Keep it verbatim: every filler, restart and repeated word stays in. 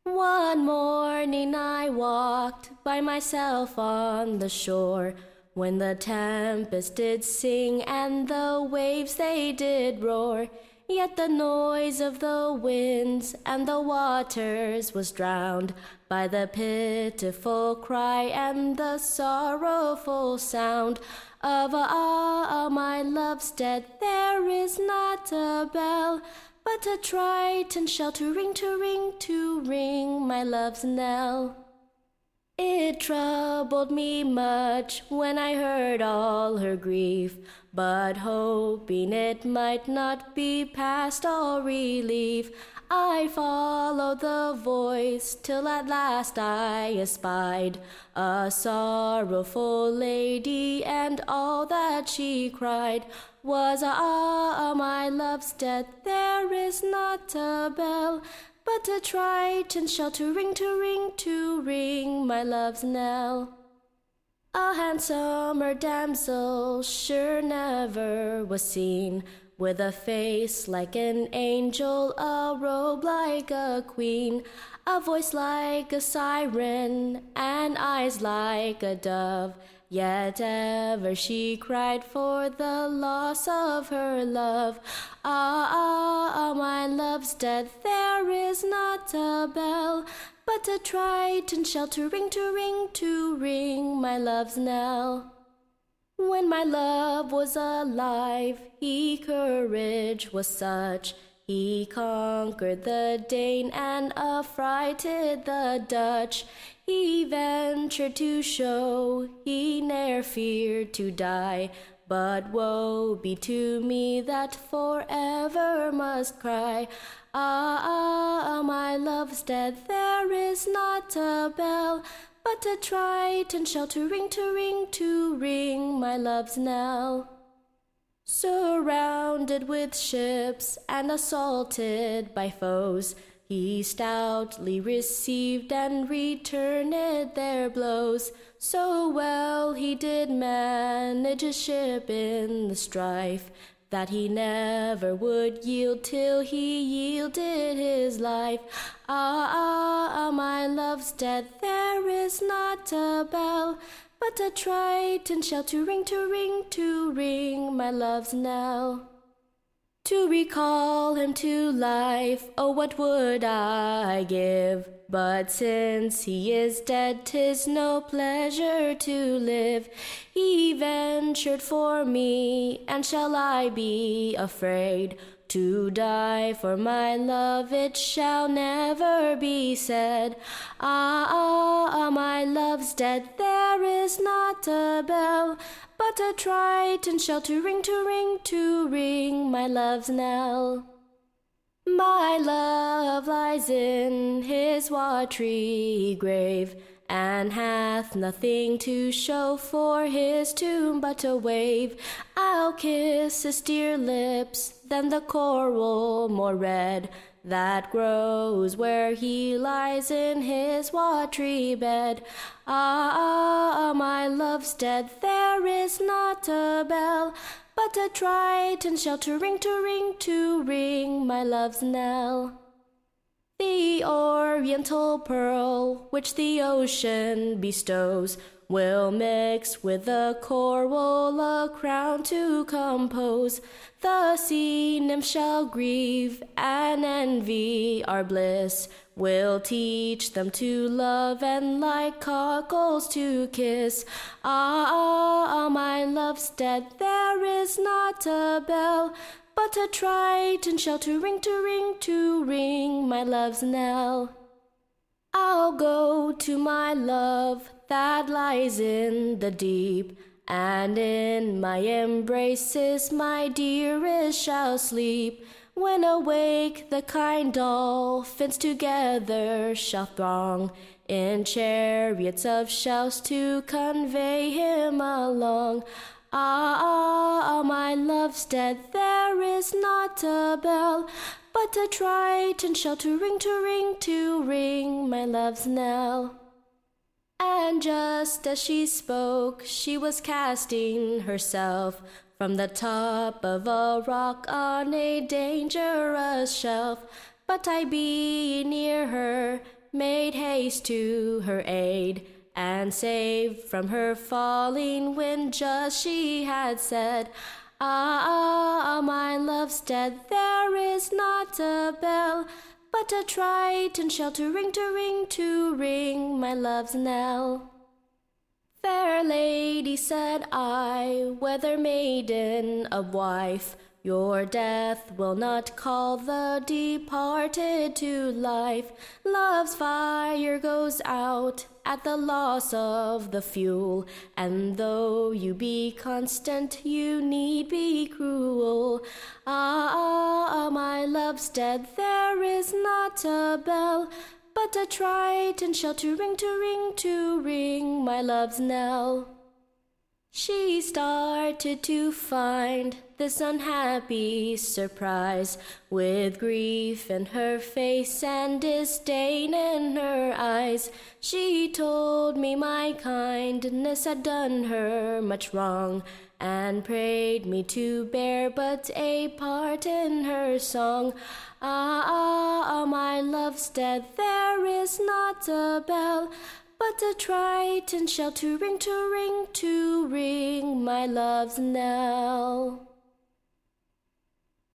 One morning I walked by myself on the shore, when the tempest did sing and the waves they did roar. Yet the noise of the winds and the waters was drowned by the pitiful cry and the sorrowful sound of ah, my love's dead. There is not a bell, but a triton shell to ring, to ring, to ring my love's knell. It troubled me much when I heard all her grief, but hoping it might not be past all relief, I followed the voice till at last I espied a sorrowful lady, and all that she cried was, ah, my love's dead. There is not a bell, but a triton shell to ring, to ring, to ring my love's knell. A handsomer damsel sure never was seen, with a face like an angel, a robe like a queen, a voice like a siren, and eyes like a dove. Yet ever she cried for the loss of her love. Ah, ah, ah, my love's dead. There is not a bell, but a triton shell to ring, to ring, to ring my love's knell. When my love was alive, he courage was such, he conquered the Dane and affrighted the Dutch. He ventured to show he ne'er feared to die, but woe be to me that forever must cry, ah, ah, ah, my love's dead. There is not a bell, but a triton shell to ring, to ring, to ring my love's knell. Surrounded with ships and assaulted by foes, he stoutly received and returned their blows. So well he did manage his ship in the strife, that he never would yield till he yielded his life. Ah, ah, ah, my love's dead. There is not a bell, but a triton shell to ring, to ring, to ring my love's knell. To recall him to life, oh, what would I give? But since he is dead, 'tis no pleasure to live. He ventured for me, and shall I be afraid to die for my love? It shall never be said. Ah, ah, ah, my love's dead. There is not a bell, but a triton shell to ring, to ring, to ring my love's knell. My love lies in his watery grave, and hath nothing to show for his tomb but a wave. I'll kiss his dear lips, then the coral more red, that grows where he lies in his watery bed. Ah, ah, ah, my love's dead. There is not a bell, but a triton shell to ring, to ring, to ring my love's knell. The oriental pearl which the ocean bestows will mix with the coral a crown to compose. The sea nymph shall grieve and envy our bliss, will teach them to love and like cockles to kiss. Ah, ah, ah, my love's dead. There is not a bell, but a triton shell to ring, to ring, to ring my love's knell. I'll go to my love that lies in the deep, and in my embraces my dearest shall sleep. When awake the kind dolphins together shall throng, in chariots of shells to convey him along. Ah, ah, ah, my love's dead. There is not a bell, but a triton shell to ring, to ring, to ring my love's knell. And just as she spoke, she was casting herself from the top of a rock on a dangerous shelf. But I being near her, made haste to her aid, and saved from her falling when just she had said, Ah, ah, my love's dead, there is not a bell, but a Triton shell to ring, to ring, to ring my love's knell. Fair lady, said I, whether maiden of wife, your death will not call the departed to life. Love's fire goes out at the loss of the fuel, and though you be constant, you need be cruel. Ah, ah, ah, my love's dead, there is not a bell, but a Triton shell to ring, to ring, to ring my love's knell. She started to find this unhappy surprise, with grief in her face and disdain in her eyes. She told me my kindness had done her much wrong, and prayed me to bear but a part in her song. Ah, ah, ah, my love's dead, there is not a bell, but a Triton shell to ring, to ring, to ring my love's knell.